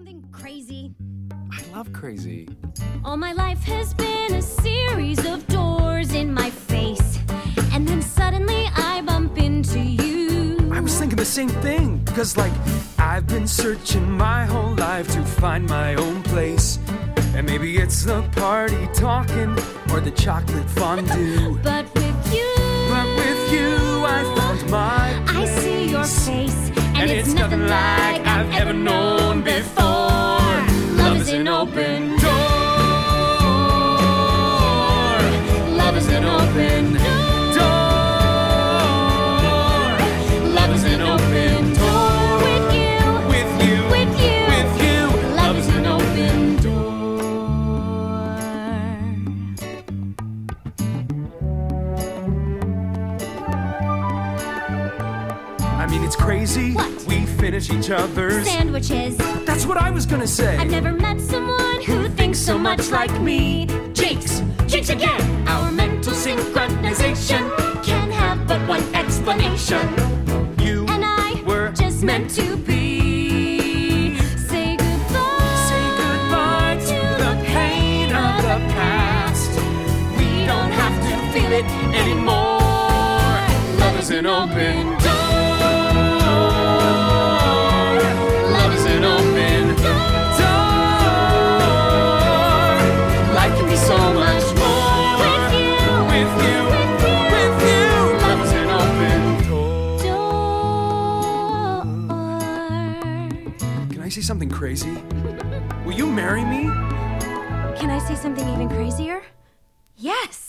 something crazy? I love crazy. All my life has been a series of doors in my face, and then suddenly I bump into you. I was thinking the same thing, because I've been searching my whole life to find my own place. And maybe it's the party talking or the chocolate fondue. But with you I found my place. I see your face, and it's nothing like I've ever known before. Love is an open door. Love is an open door. Love is an open door. With you. Love is an open door. I mean, it's crazy. What? We finish each other's Sandwiches. That's what I was gonna say. I've never met someone who thinks so much like me. Jinx again. Our mental synchronization can have but one explanation. You And I were just meant to be. Say goodbye. Say goodbye to the pain of the past. We don't have to feel it anymore. Love is an open door. Love is an open door. Life can be so much more with you. Love is an open door. Can I say something crazy? Will you marry me? Can I say something even crazier? Yes.